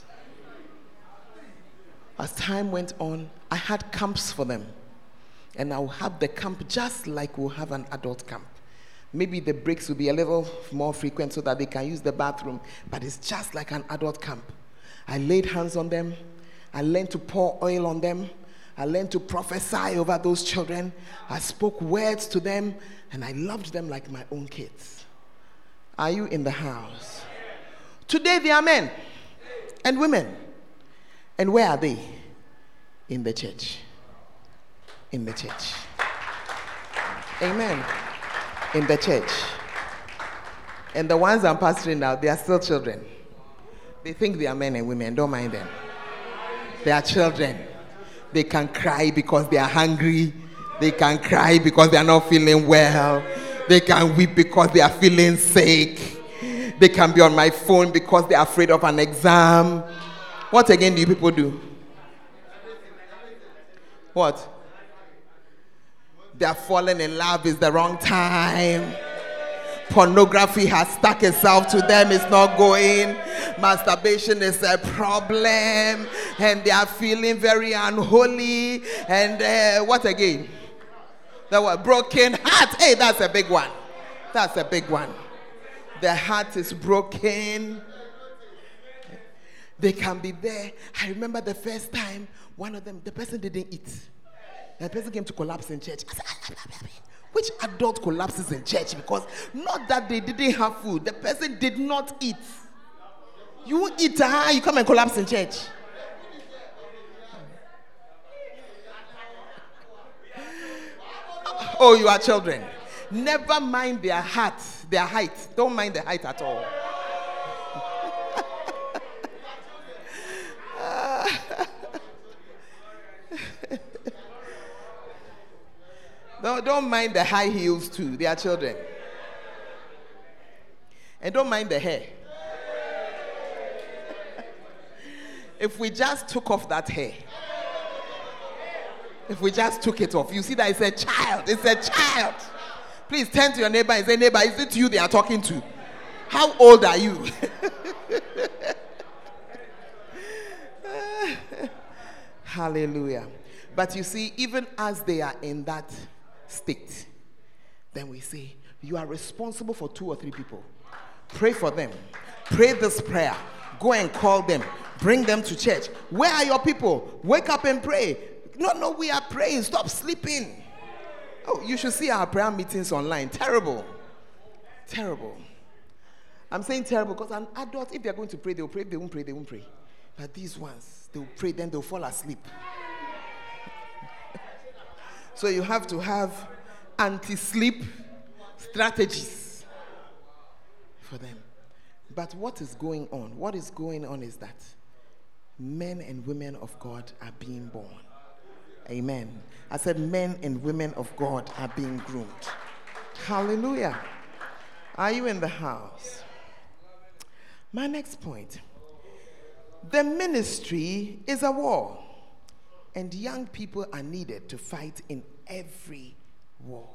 As time went on, I had camps for them. And I'll have the camp just like we'll have an adult camp. Maybe the breaks will be a little more frequent so that they can use the bathroom, but it's just like an adult camp. I laid hands on them. I learned to pour oil on them. I learned to prophesy over those children. I spoke words to them, and I loved them like my own kids. Are you in the house? Today they are men and women. And where are they? In the church. In the church. Amen. In the church. And the ones I'm pastoring now, they are still children. They think they are men and women. Don't mind them. They are children. They can cry because they are hungry. They can cry because they are not feeling well. They can weep because they are feeling sick. They can be on my phone because they are afraid of an exam. What again do you people do? What? They are falling in love. It's the wrong time. Pornography has stuck itself to them. It's not going. Masturbation is a problem. And they are feeling very unholy. And uh, what again? They were broken heart. Hey, that's a big one. That's a big one. Their heart is broken. They can be there. I remember the first time one of them, the person didn't eat. The person came to collapse in church. I said, which adult collapses in church? Because not that they didn't have food. The person did not eat. You eat, huh? You come and collapse in church. Oh, you are children. Never mind their height. Their height. Don't mind the height at all. No, don't mind the high heels too. They are children. And don't mind the hair. If we just took off that hair, if we just took it off, you see that it's a child. It's a child. Please turn to your neighbor and say, neighbor, is it you they are talking to? How old are you? Hallelujah. But you see, even as they are in that state, then we say, you are responsible for two or three people. Pray for them. Pray this prayer. Go and call them. Bring them to church. Where are your people? Wake up and pray. No, no, we are praying. Stop sleeping. Oh, you should see our prayer meetings online. Terrible. Terrible. I'm saying terrible because an adult, if they're going to pray, they'll pray. If they won't pray, they won't pray. But these ones, they'll pray, then they'll fall asleep. So you have to have anti-sleep strategies for them. But what is going on? What is going on is that men and women of God are being born. Amen. I said men and women of God are being groomed. Hallelujah. Are you in the house? My next point. The ministry is a war. And young people are needed to fight in every war.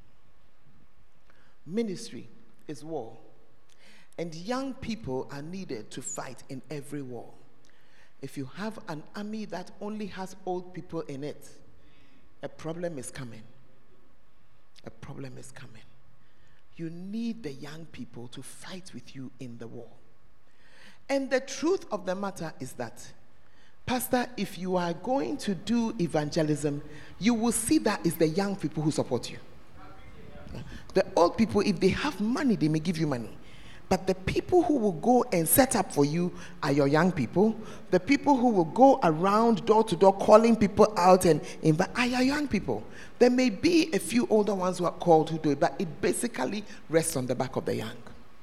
Ministry is war. And young people are needed to fight in every war. If you have an army that only has old people in it, a problem is coming. A problem is coming. You need the young people to fight with you in the war. And the truth of the matter is that Pastor, if you are going to do evangelism, you will see that it's the young people who support you. The old people, if they have money, they may give you money. But the people who will go and set up for you are your young people. The people who will go around door to door calling people out and invite are your young people. There may be a few older ones who are called who do it, but it basically rests on the back of the young.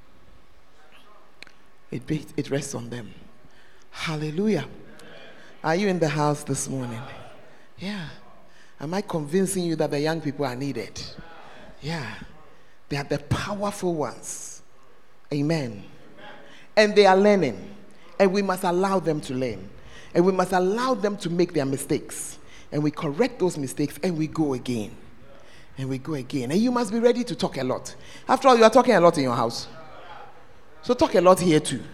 It, be, it rests on them. Hallelujah. Are you in the house this morning? Yeah. Am I convincing you that the young people are needed? Yeah. They are the powerful ones. Amen. And they are learning. And we must allow them to learn. And we must allow them to make their mistakes. And we correct those mistakes and we go again. And we go again. And you must be ready to talk a lot. After all, you are talking a lot in your house. So talk a lot here too.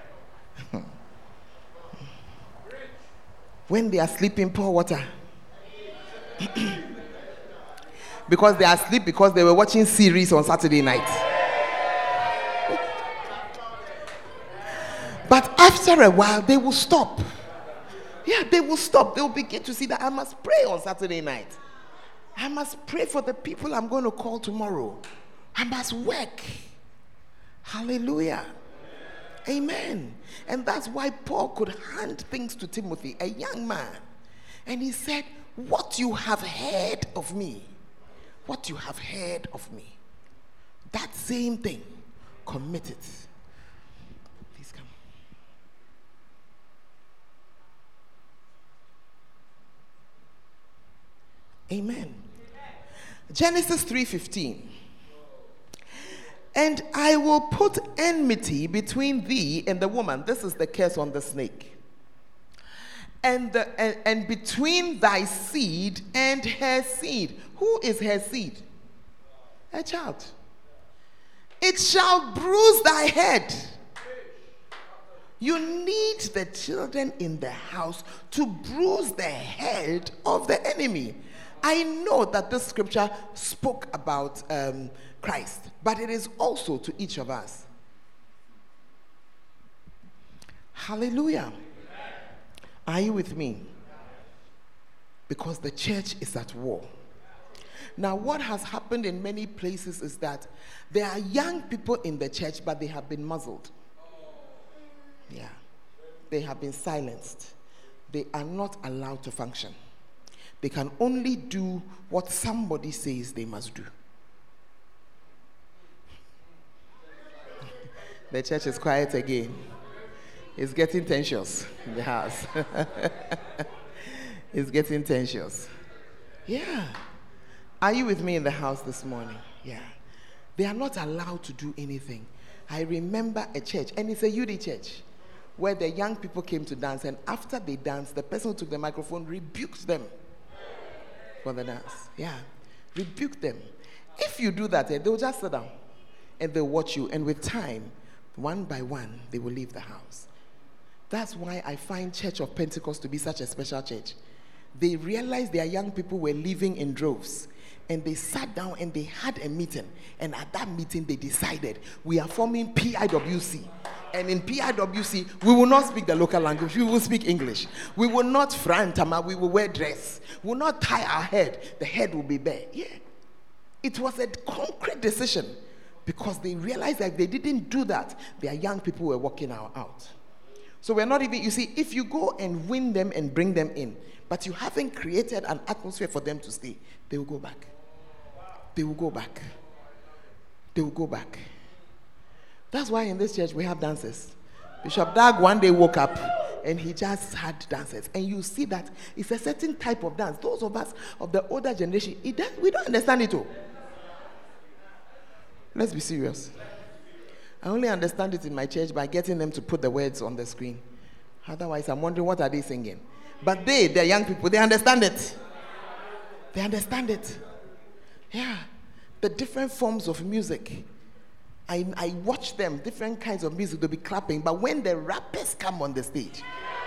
When they are sleeping, pour water. Because they are asleep because they were watching series on Saturday night. But after a while, they will stop. Yeah, they will stop. They will begin to see that I must pray on Saturday night. I must pray for the people I'm going to call tomorrow. I must work. Hallelujah. Amen. And that's why Paul could hand things to Timothy, a young man. And he said, what you have heard of me, what you have heard of me, that same thing, commit it. Please come. Amen. Genesis three fifteen. And I will put enmity between thee and the woman. This is the curse on the snake. And, the, and, and between thy seed and her seed. Who is her seed? A child. It shall bruise thy head. You need the children in the house to bruise the head of the enemy. I know that this scripture spoke about um, Christ, but it is also to each of us. Hallelujah. Are you with me? Because the church is at war. Now, what has happened in many places is that there are young people in the church, but they have been muzzled. Yeah. They have been silenced. They are not allowed to function. They can only do what somebody says they must do. The church is quiet again. It's getting tensions in the house. It's getting tensions. Yeah. Are you with me in the house this morning? Yeah. They are not allowed to do anything. I remember a church, and it's a U D church, where the young people came to dance, and after they danced, the person who took the microphone rebuked them for the dance. Yeah. Rebuked them. If you do that, they'll just sit down and they'll watch you, and with time, one by one, they will leave the house. That's why I find Church of Pentecost to be such a special church. They realized their young people were leaving in droves, and they sat down and they had a meeting. And at that meeting, they decided, we are forming P I W C. And in P I W C, we will not speak the local language. We will speak English. We will not frantama. We will wear dress. We will not tie our head. The head will be bare. Yeah. It was a concrete decision. Because they realized that if they didn't do that, their young people were walking out. So we're not even, you see, if you go and win them and bring them in, but you haven't created an atmosphere for them to stay, they will go back. They will go back. They will go back. That's why in this church we have dancers. Bishop Dag one day woke up and he just had dancers. And you see that it's a certain type of dance. Those of us of the older generation, it does, we don't understand it all. Let's be serious. I only understand it in my church by getting them to put the words on the screen. Otherwise, I'm wondering, what are they singing? But they, the young people, they understand it. They understand it. Yeah. The different forms of music. I, I watch them, different kinds of music, they'll be clapping. But when the rappers come on the stage,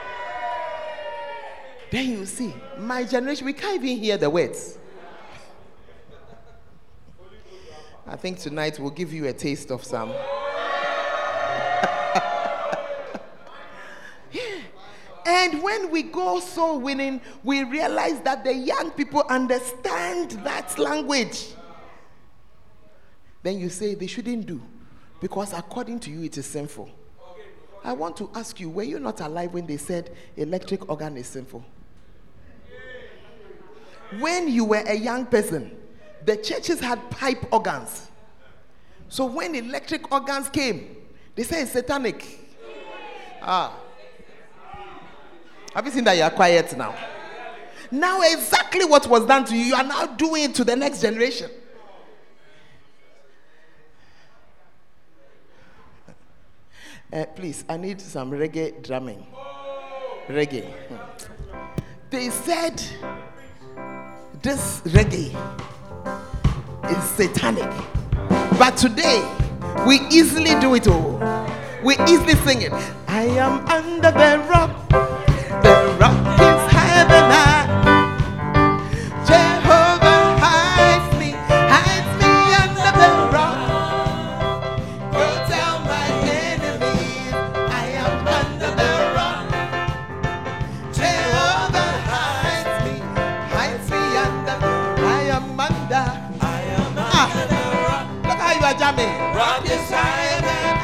then you see, my generation, we can't even hear the words. I think tonight we'll give you a taste of some. Yeah. And when we go soul winning, we realize that the young people understand that language. Then you say they shouldn't do, because according to you it is sinful. I want to ask you, were you not alive when they said electric organ is sinful? When you were a young person, the churches had pipe organs. So when electric organs came, they said it's satanic. Ah. Have you seen that you are quiet now? Now exactly what was done to you, you are now doing it to the next generation. Uh, please, I need some reggae drumming. Reggae. They said this reggae is satanic. But today, we easily do it all. We easily sing it. I am under the rock. The rock is higher than I. Jehovah hides me, hides me under the rock. Go tell my enemies, I am under the rock. Jehovah hides me, hides me under. I am under. I am under ah. the rock. Look how you are jamming. Rock is higher than I.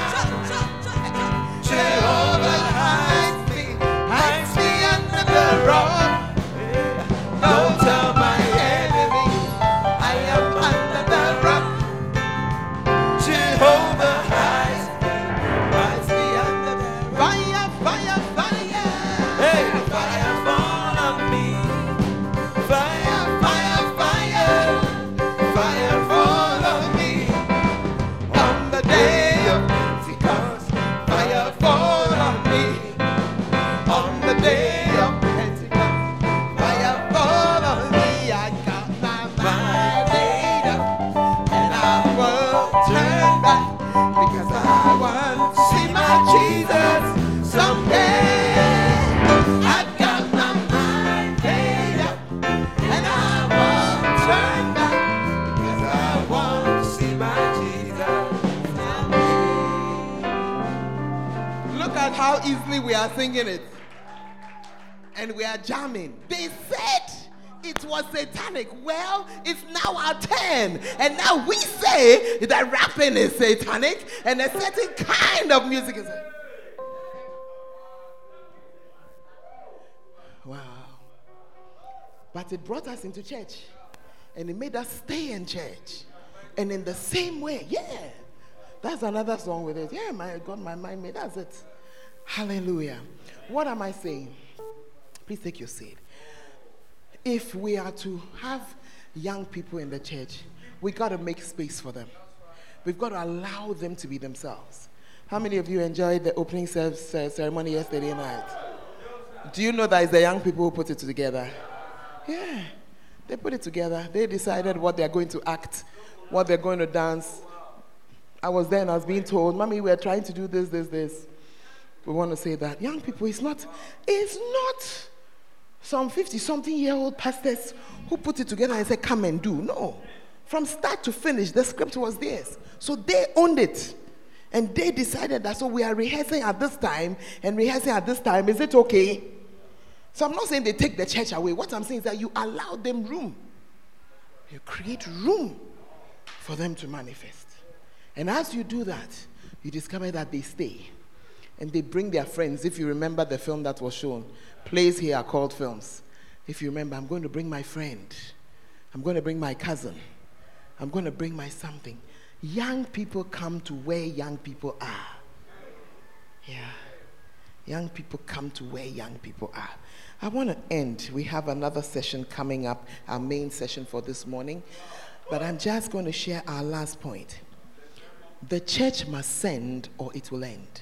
Jehovah hides me, hides me under the rock. Don't tell my enemies, I am under the rock. Jehovah hides me, hides me under the rock. Fire, fire, fire. Hey, fire fall on me. Fire, fire, fire. Fire fall on me. On the day of Pentecost, fire fall on me. On the day of Pentecost, fire fall on me. I got my mind made up, and I won't turn back, because I want to see my Jesus someday. I got my mind made up, and I won't turn back, because I want to see my Jesus someday. Look at how easily we are singing it. And we are jamming. They said it was satanic. Well, it's now our turn. And now we say that rapping is satanic and a certain kind of music is. Wow. But it brought us into church. And it made us stay in church. And in the same way, yeah. That's another song with it. Yeah, my God, my mind made. That's it. Hallelujah. What am I saying? Please take your seat. If we are to have young people in the church, we got to make space for them. We've got to allow them to be themselves. How many of you enjoyed the opening ceremony yesterday night? Do you know that it's the young people who put it together? Yeah, they put it together. They decided what they're going to act, what they're going to dance. I was there and I was being told, Mommy, we're trying to do this, this, this. We want to say that young people, it's not, it's not some fifty-something-year-old pastors who put it together and said, come and do. No. From start to finish, the script was theirs. So they owned it. And they decided that, so we are rehearsing at this time and rehearsing at this time. Is it okay? So I'm not saying they take the church away. What I'm saying is that you allow them room. You create room for them to manifest. And as you do that, you discover that they stay. And they bring their friends. If you remember the film that was shown, plays here are called films. If you remember, I'm going to bring my friend. I'm going to bring my cousin. I'm going to bring my something. Young people come to where young people are. Yeah. Young people come to where young people are. I want to end. We have another session coming up, our main session for this morning. But I'm just going to share our last point. The church must send or it will end.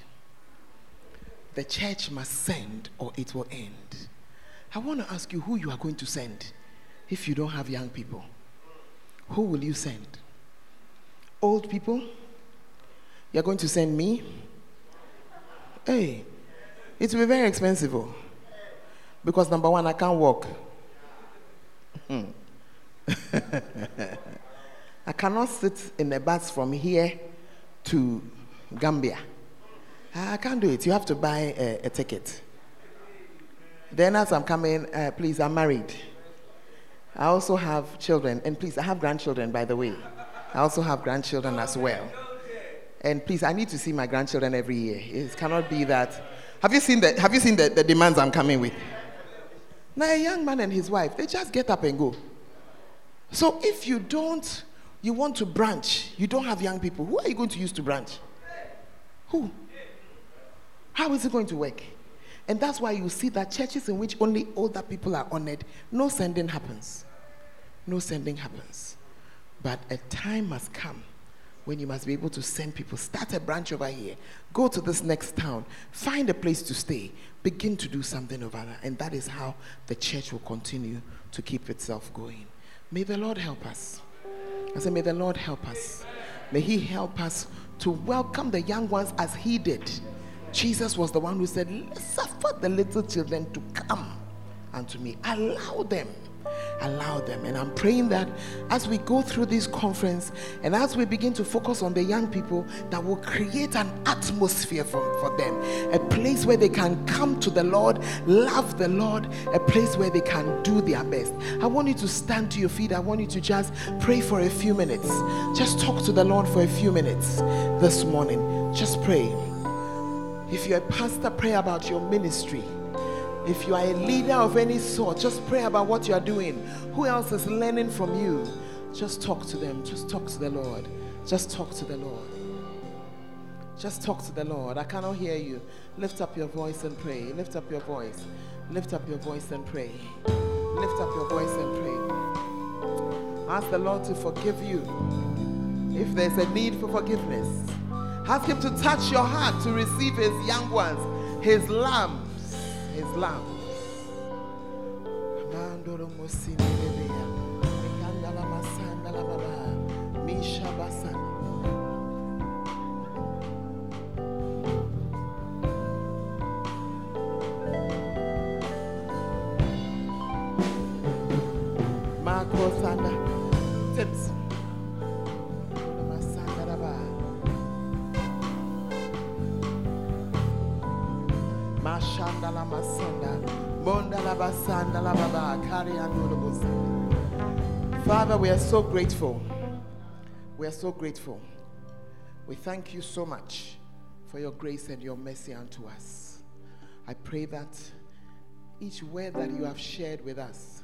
The church must send or it will end. I want to ask you who you are going to send if you don't have young people. Who will you send? Old people? You're going to send me? Hey, it will be very expensive. Oh. Because number one, I can't walk. I cannot sit in a bus from here to Gambia. I can't do it. You have to buy a, a ticket. Then as I'm coming, uh, please, I'm married. I also have children. And please, I have grandchildren, by the way. I also have grandchildren as well. And please, I need to see my grandchildren every year. It cannot be that. Have you seen the, have you seen the, the demands I'm coming with? Now, a young man and his wife, they just get up and go. So if you don't, you want to branch, you don't have young people, who are you going to use to branch? Who? How is it going to work? And that's why you see that churches in which only older people are honored, no sending happens. No sending happens. But a time must come when you must be able to send people. Start a branch over here. Go to this next town. Find a place to stay. Begin to do something over there. And that is how the church will continue to keep itself going. May the Lord help us. I say, may the Lord help us. May he help us to welcome the young ones as he did. Jesus was the one who said, suffer the little children to come unto me. Allow them. Allow them. And I'm praying that as we go through this conference and as we begin to focus on the young people, that will create an atmosphere for, for them. A place where they can come to the Lord, love the Lord, a place where they can do their best. I want you to stand to your feet. I want you to just pray for a few minutes. Just talk to the Lord for a few minutes this morning. Just pray. If you're a pastor, pray about your ministry. If you are a leader of any sort, just pray about what you are doing. Who else is learning from you? Just talk to them. Just talk to the Lord. Just talk to the Lord. Just talk to the Lord. I cannot hear you. Lift up your voice and pray. Lift up your voice. Lift up your voice and pray. Lift up your voice and pray. Ask the Lord to forgive you. If there's a need for forgiveness, ask him to touch your heart to receive his young ones, his lambs, his lambs. Marco Sanda, Tips. Mashandala Masanda, Mondala Basanda La Baba, Kariandurubusa. Father, we are so grateful. We are so grateful. We thank you so much for your grace and your mercy unto us. I pray that each word that you have shared with us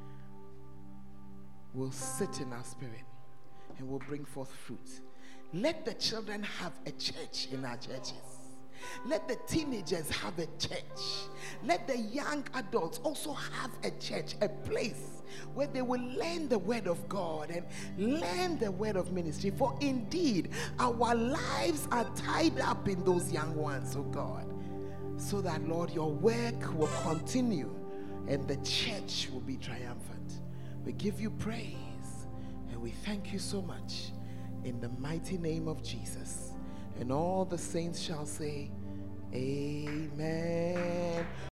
will sit in our spirit and will bring forth fruit. Let the children have a church in our churches. Let the teenagers have a church. Let the young adults also have a church, a place where they will learn the word of God and learn the word of ministry. For indeed, our lives are tied up in those young ones, oh God. So that, Lord, your work will continue and the church will be triumphant. We give you praise and we thank you so much in the mighty name of Jesus. And all the saints shall say, Amen.